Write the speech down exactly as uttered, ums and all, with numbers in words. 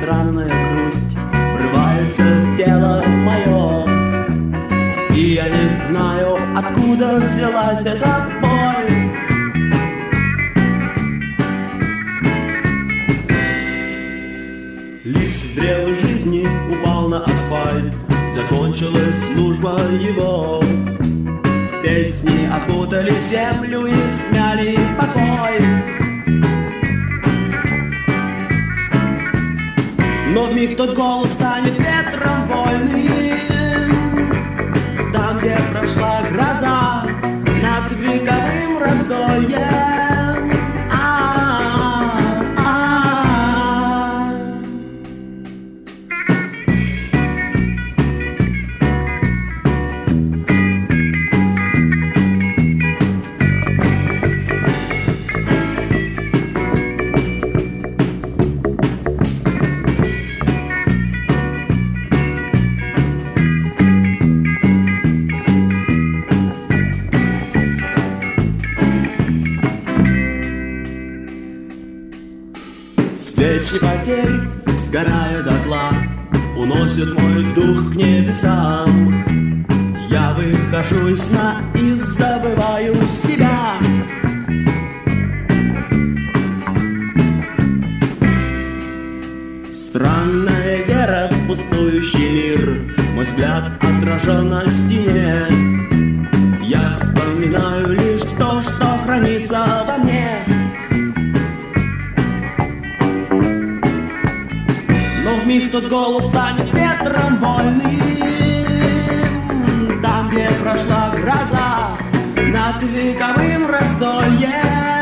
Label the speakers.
Speaker 1: странная грусть врывается в тело мое, и я не знаю, откуда взялась эта боль. Лист зрелой жизни упал на асфальт, закончилась служба его. Песни окутали землю и смяли покой. Но вмиг тот голос станет ветром вольным, там, где прошла гроза над вековым раздольем. Свечи потерь, сгорая дотла, уносят мой дух к небесам. Я выхожу из сна и забываю себя. Странная вера в пустующий мир, мой взгляд отражен на стене. Я вспоминаю лишь то, что хранится во мне. Но вмиг тот голос станет ветром вольным, там, где прошла гроза над вековым раздольем.